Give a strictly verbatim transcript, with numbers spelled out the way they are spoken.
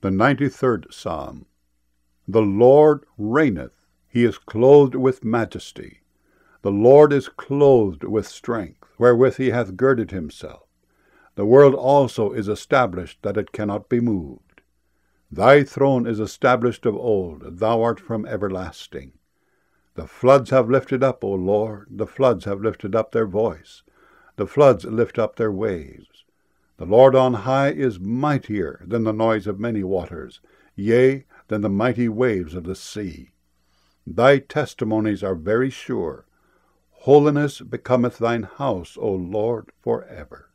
The ninety-third Psalm. The Lord reigneth, he is clothed with majesty. The Lord is clothed with strength, wherewith he hath girded himself. The world also is established, that it cannot be moved. Thy throne is established of old, thou art from everlasting. The floods have lifted up, O Lord, the floods have lifted up their voice. The floods lift up their waves. The Lord on high is mightier than the noise of many waters, yea, than the mighty waves of the sea. Thy testimonies are very sure. Holiness becometh thine house, O Lord, for ever.